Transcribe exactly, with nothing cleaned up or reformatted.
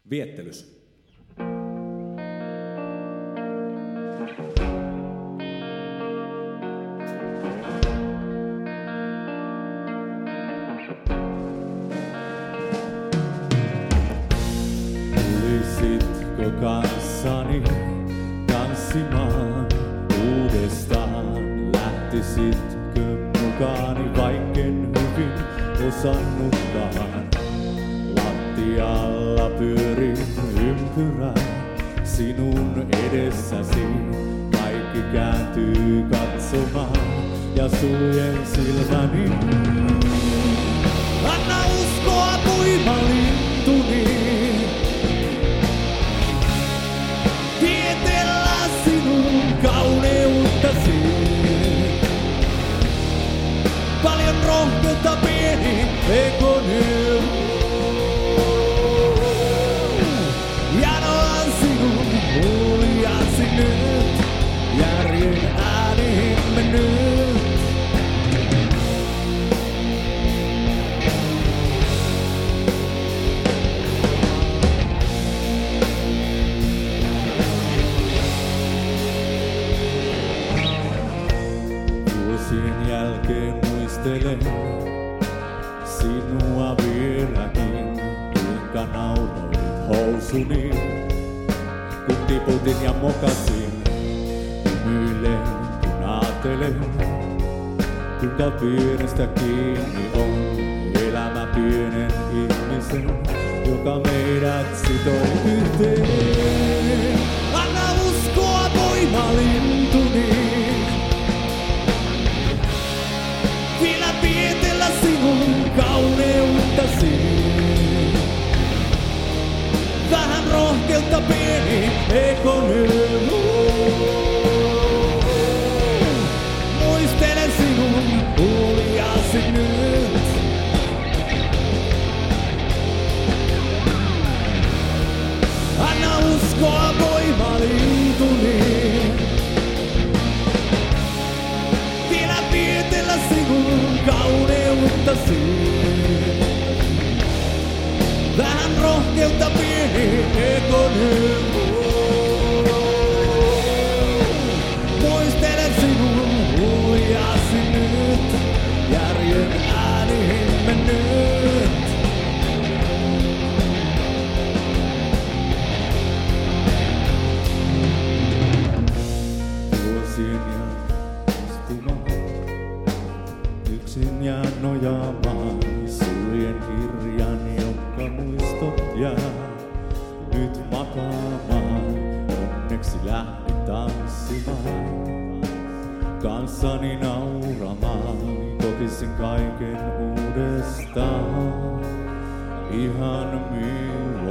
Viettelys. Tulisitko kanssani tanssimaan uudestaan? Lähtisitkö mukaani, vaikken hyvin osannutkaan? Lattialla pyörin ympyrää sinun edessäsi. Kaikki kääntyy katsomaan ja suljen silmäni. Anna uskoa voimalintuni, tietellä sinun kauneuttasi. Paljon rohkeutta pieni ekoni. Janoan sinun huljasi nyt, järjen äänihimme nyt. Vuosien jälkeen muistelen sinua vieläkin, kuinka nauroit housuni, kun tiputin ja mokasin. Hymyilen, kun ajattelen, kuinka pienestä kiinni on elämä pienen ihmisen, joka meidät sitoi yhteen. Anna uskoa voimalintuni, vielä pietellä sinun kauneuttasi. Vähän rohkeutta pieni ekoni. Muistelen sinun huljasi nyt. Anna uskoa voimalintuni, vielä pietellä sinun kauneuttasi. Vähän rohkeutta pieni ekoni. Muistelen sinun huljasi nyt, järjen äänihimme nyt. Vuosien jään istumaan, yksin jään nojaamaan. Suljen kirjan, jonka muistot jää nyt makaamaan. Onneksi lähti tanssimaan, kanssani nauramaan. Kokisin kaiken uudestaan, ihan milloin